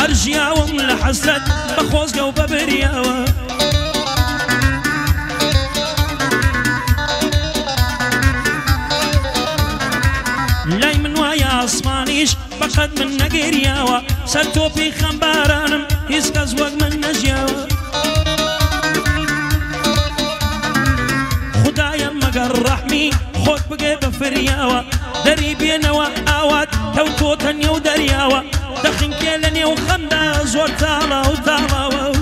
هرجياوم لحسرت بخوزقة وببرياوة لاي من ويا اسمانيش بقد من نقرياوة سرتو في خمبارانم يسكز وق من نجياوة خدايا مقر رحمي خود بقى بفرياوة دري بينوا آوات توتو تنيو درياوة دخن كيلني وخمدا زور تالا وتالا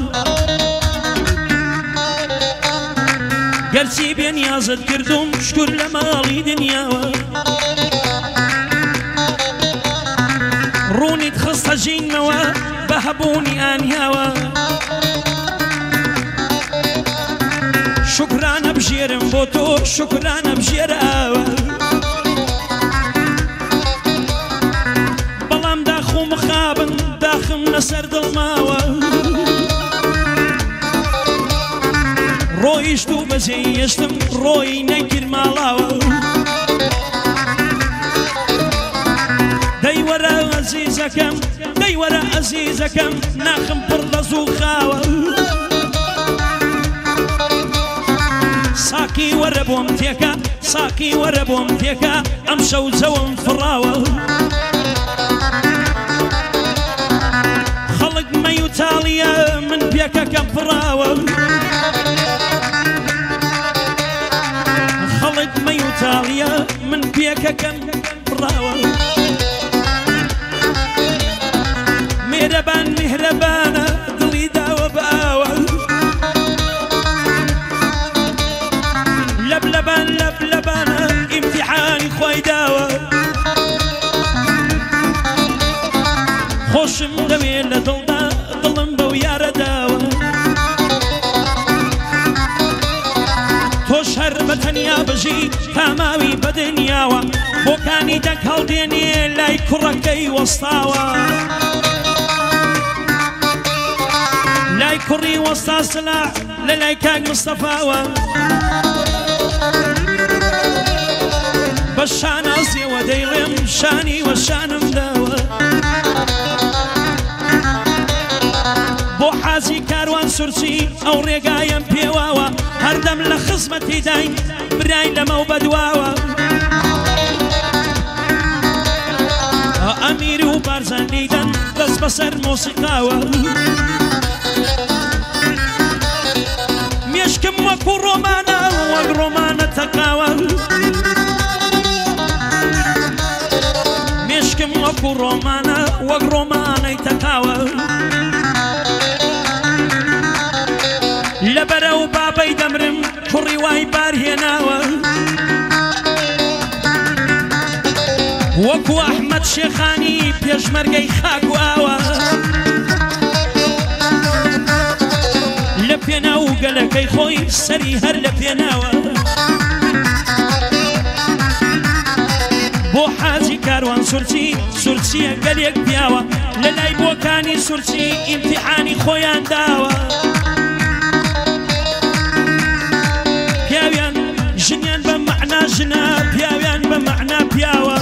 قرسي بين يازد كردوم شكر لمالي دنياوة روني تخص جين موا بهبوني آنياوة شكرانا بجيرم بوتو شكرانا بجيراوة بلام داخو مخابن داخم نسر دلماوة روي اشتو بزيشتم روي نكر مالاوة داي ورا عزيزكم داي ورا عزيزكم ناخم برلزو خاوة ساكي وربوم تيكا ساكي وربوم تيكا امشو زوم فراوة خلق ما يتاليا من بيكا كفراوة خلق ما يتاليا من بيكا كفراوة مهربان مهربانا دلي داوة باوة لبلبان لبلبانا امتحاني خوي داوة خوشم دوي لدلدا ظلم بويا داوة توش هربتنيا بجي تماوي بدنياوة بوكاني دك هالديني لاي كركي وسطاوة لاي كري وسطا سلاح للاي كاك مصطفاوة بشان أصي وديغم شاني وشانم داوة بو حازي كاروان سرسي أو رقايم بيواوة هردم لخصمتي داين براي لمو بدواوة أميري وبارزان ليدن بس بصر موسيقاوة ميشكم وكو رومانا ورومانا تقاوة ميشكم وكو رومانا ورومانا تقاوة لبرا وبابي دمرم كوري واي بارهناوة وكو أحمد شيخاني بيجمرقي خاكو آوة لبيناو قلقي خوي سري هر لبيناوة بو حازي كاروان سرسي سرسي قليق بياوة للاي بوكاني سرسي امتحاني خويان داوة بياويان جنيان بمعنى جنا بياويان بمعنى بياوة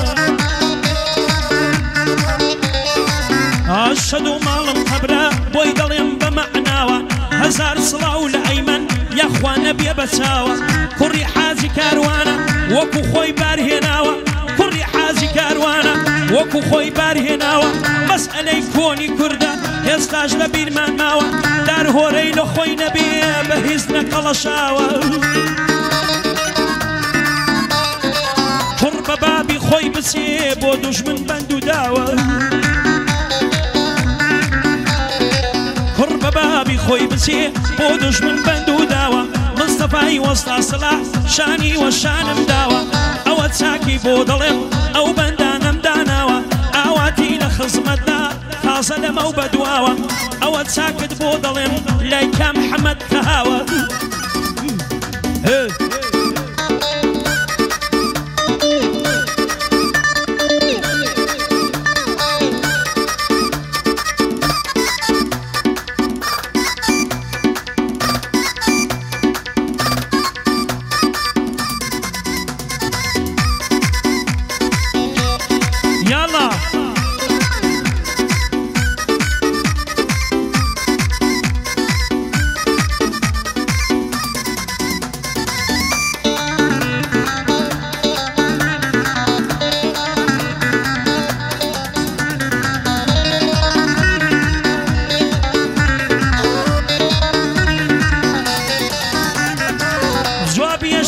أشهدوا مالم خبرة بوي دليم بمعناوة هزار صلاة لأيمن يا اخوانا بيا بساوة كوري حازي كاروانا وكو خوي بارهناوة كوري حازي كاروانا وكو خوي بارهناوة مسألة كوني كردا يستاج لبير من ماوة دار هوري لخوي نبي بهزنا قلشاوة قرب بابي خوي بسيب ودوش من بندو داوة قرب بابي خوي بسيب ودوش من بندو داوة مصطفى وسط صلاح شاني وشانم داوة أو تساكي بودلم أو بندانم داناوة أواتي لخصمتنا خاصة لمو بدواوة أو تساكت بودلم ليكا محمد كهاوة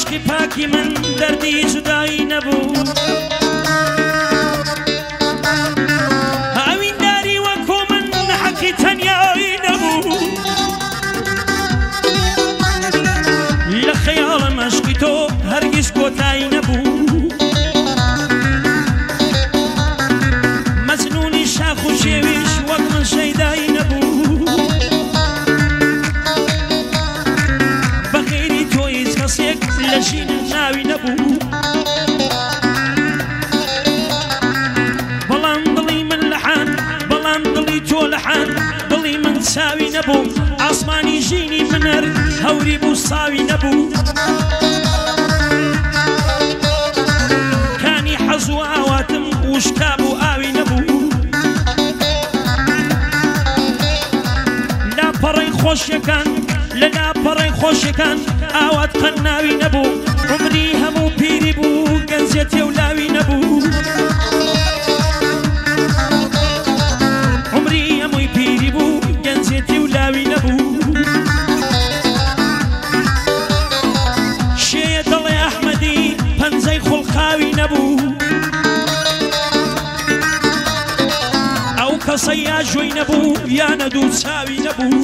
عشقی پاکی من دردی جدایی نبود ئەوین داری وەکو من حەقی تەنیایی نەبوو لە خەیاڵم عشقی تۆ هەرگیز کۆتایی نەبوو مەجنونی شاخ و شێویش وەک من شەیدایی نەبوو بەغێری تۆ هیچ کەسێک لە ژینم ناوی نەبوو بەڵام دڵی من لەحان بەڵام دڵی تۆ لەحان دڵی من چاوی نەبوو ئاسمانی ژینی من هەر هەوری بوو ساوی نەبوو کانی حەز و ئاواتم وشکا بوو ئاوی نەبوو لاپەڕەی خۆشیەکان لە لاپەڕەی خۆشیەکان ئاوات قەنناوی نەبوو عمری هەموو پیری بوو گەنجێتێ و لاوی نەبوو عمری هەمووی پیری بوو گەنجێتی و لاوی نەبوو شێیە دڵێ ئەحمەدی پەنجەی خوڵقاوی نەبوو ئەو کەسە یا ژۆی نەبوو یا نەدوو چاوی نەبوو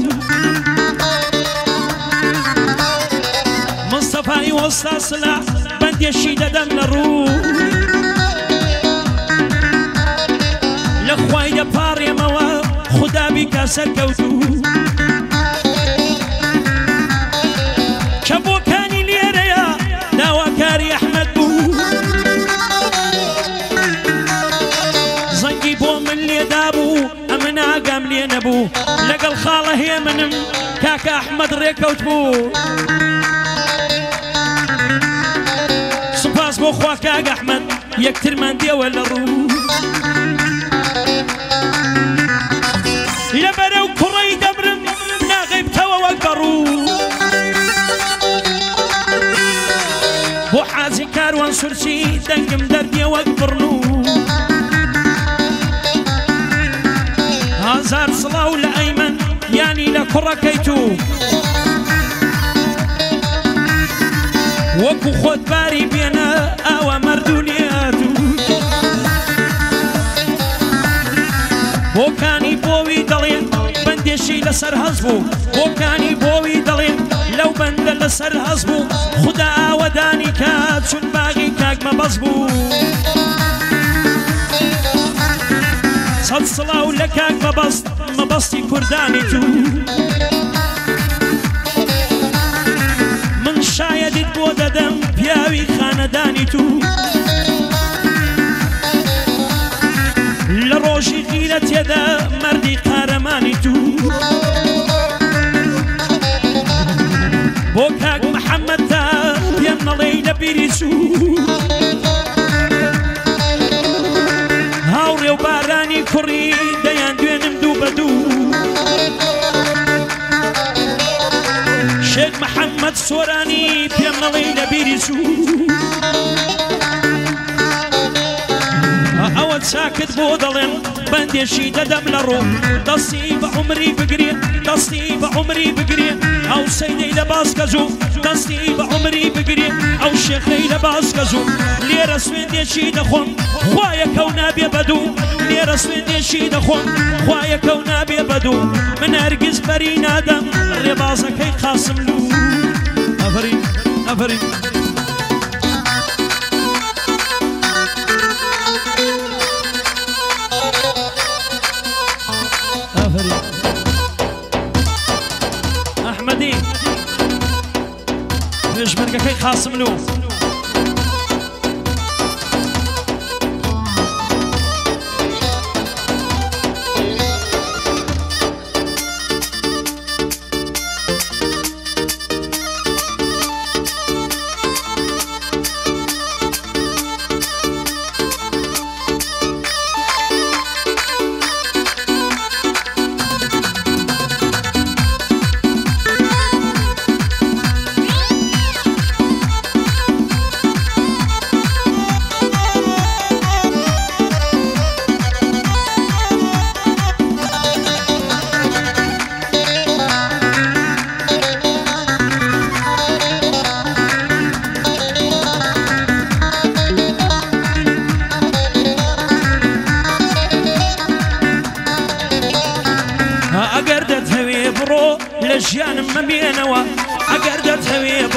مستەفای وەستا سلا بەندێشی دەدەم لە ڕوو لە خوای دەپاڕێمەوە خدا بیکە سەرکەوتوو کە بۆکانی لێرەیە داواکاری ئەحمەد بوو زەنگی بۆ من لێدا بوو ئەمە ناگام لێ نەبوو لەگەڵ خاڵە هێ منم کاکە ئەحمەد ڕێکەوت بوو سوپاس بۆ خوا کاکە ئەحمەد یەکترمان دێوە لە ڕوو لەبەرەو کوڕەی دەبرم ناغیبتەوە وەک بەڕوو بۆ حاجی کاروان سورچی دەنگم دەردیە وەک بڕنوو هەزار سڵاو لە ئەیمەن یانی لە کوڕەکەی تو وەکو خۆت باری بێنە ئاوا مەردونیاتو بۆکانی بۆوی دەڵێن بەندێشی لەسەر هەز بوو بۆکانی بۆوی دەڵێن لەو بەندە لەسەر هەز بوو خدا ئاوەدانی کات چون باغی کاک مەبەز بوو سەد سڵاو لە کاک مەبەست مەبەستی کوردانی تو من شایەدیت بۆ دەدەم پیاوی خانەدانی تو لە ڕۆژی غیرە تێدا مەردی قارەمانی تو بۆ کاک محەممەد تا پێم نەڵێی لە بیری چوو هاوڕێ و بارانی کوڕی دەیان دوێنم دوو بە دوو شێک محەممەد سۆرانی پێم نەڵێی لە بیری چوو ئەوە چاکت بۆ دەڵێن بەندێشی دەدەم لە ڕوو دەستی بە عمری بگرێ دەستی بە عمری بگرێ ئەو سەیدەی لە باسکەزوو دەستی بە عمری بگرێ ئەو شێخەی لە باسکەزوو لێرە سوێندێکی دەخۆم خوایەکەو نابێ بەدوو لێرە سوێندێکی دەخۆم خوایەکەو نابێ بەدوو من هەرگیز بەری نادەم ڕێبازەکەی قاسم لوو ئەفەرین ئەفەرین ئەحمەدی پێشمەرگەکەی قاسم لوو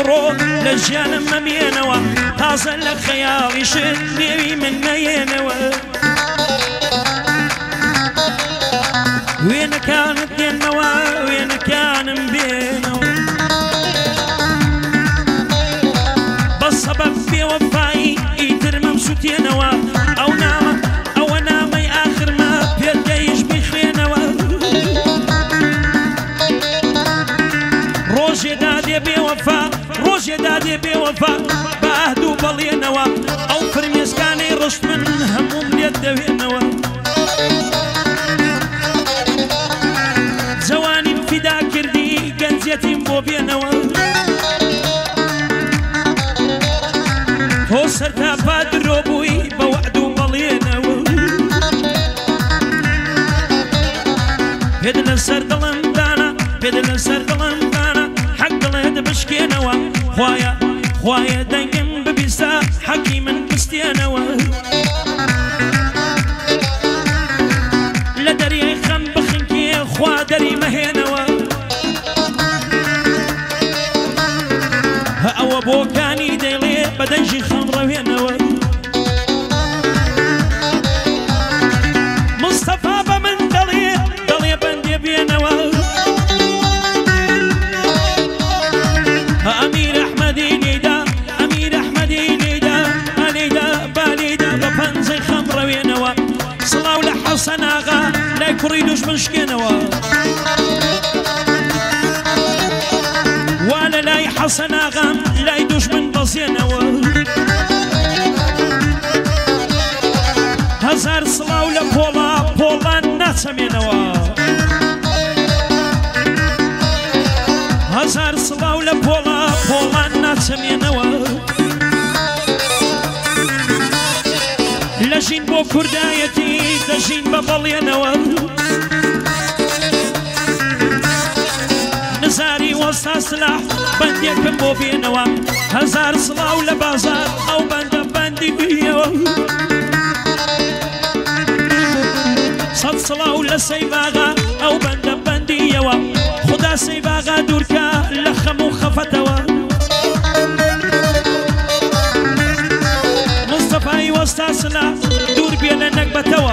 ڕۆ لە ژیانم مەمێنەوە تازە لە خەیاڵی شت نێوی من نەیێنەوە وێنەکانت دێنمەوە وێنەکانم بێنەوە بە سەبەب بێوەفایی ئیتر مەم سووتێنەوە ئەو نامە ئەوە نامەی ئاخرمە پێدەیش بخوێنەوە ڕۆژێدا دێ بێوەفا ڕۆژێدا دێ بێوەفا بە ئەهدوو بەڵێنەوە ئەو فرمێسکانەی ڕشت من هەمووم لێت دەوێنەوە جوانیم فیدا کردی گەنجێتیم بۆ بێنەوە تۆ سەرتاپا درۆ بووی بە وەعد و بەڵێنەوە پێد لەسەر دڵم دانا پێد لەسەر دڵم دانا حەق دڵێت بشکێنەوە خوایە خوایە دەنگم ببیستە حەقی من بستێنەوە لە دەریای خەم بخنکێ خوا دەری مەهێنەوە ئەوە بۆکانی دەیڵێ بە دەنجی خەم ڕەوێنەوە مستەفا بە من دەڵێ دەڵێ بەندێ بێنەوە ئەمیر ئەحمەدی لێدا ئەمیر ئەحمەدی لێدا ئەلێدا بالێدا بە پەنجەی خەم ڕەوێنەوە سڵاو لە حەسەن ئاغا لای کوڕی دوژمن شکێنەوە وا لە لای حەسەن ئاغام لای دوژمن بەزێنەوە هەزار سڵاو لە پۆڵا پۆڵان ناچەمێنەوە هەزار سڵاو لە پۆڵا پۆڵان ناچەمێنەوە لەژین بۆ کوردایەتی دەژین بە بەڵێنەوە نزاری وەستا سلاح بەندێکم بۆ بێنەوە هەزار سڵاو لە بازار ئەو بەندە بەندی بیەوە سەد سڵاو لە سەیباغا ئەو بەندە بەندیەوە خدا سەیباغا دوورکە لە خەم و خەفەتەوە مستەفای وەستا سلاح دوور بێ لە نەکبەتەوە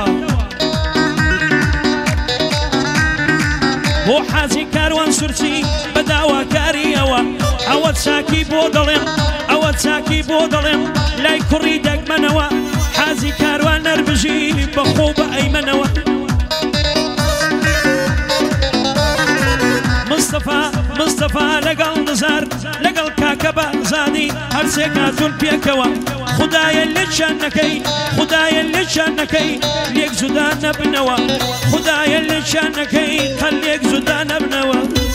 بۆ حاجی کاروان سورچی بە داواکاریەوە ئەوە چاکی بۆ دەڵێم ئەوە چاکی بۆ دەڵێم لای کوڕی دەگمەنەوە حاجی کاروان نەربژی بەخۆ بە ئەیمەنەوە مستەفا لەگەڵ نزار لەگەڵ کاکە بازادی هەرسێک هاتوون پێکەوە خدایە لێکیان نەکەی خدایە لێکیان نەکەی لێک جودا نەبنەوە خدایە لێکیان نەکەی قەل لێک جودا نەبنەوە